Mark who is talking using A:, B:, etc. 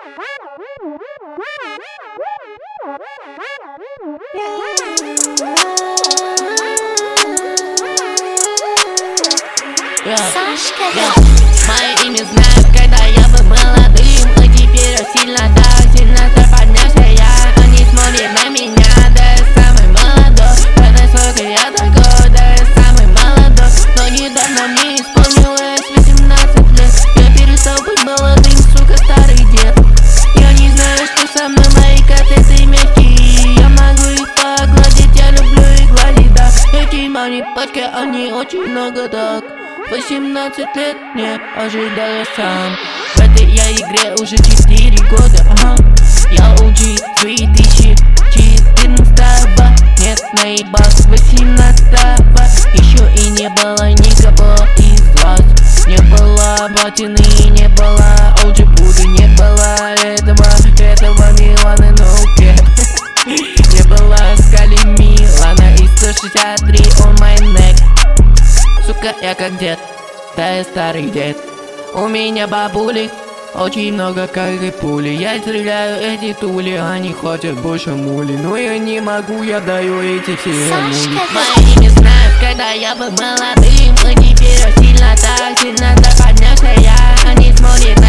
A: Мое имя знают, когда я был молодым, но теперь я сильно поднялся я. Они смотрят на меня, да я самый молодой. Когда сколько я такой, да я самый молодой. Но недавно мне исполнилось 18 лет. Я перестал быть молодым, сука, старый дед. Я не знаю, что со мной мои котлеты мягкие. Я могу их погладить, я люблю их гладить, да. Эти мои пачки, они очень много так. 18 лет не ожидал я сам. В этой я игре уже 4 года, ага. Я OG 2014-го. Нет, наебал 18-го. Еще и не было никого из вас. Не было платины, не было OG Буды, не было этого Миланы, no cap. Не было Скали Милана и 163 on my neck. Сука, я как дед, да я старый дед. У меня бабули очень много, как и пули. Я стреляю эти тули, они хотят больше мули. Но я не могу, я даю эти все мули. Мои имя знают, когда я был молодым, но теперь я сильно поднялся я. Они смотрят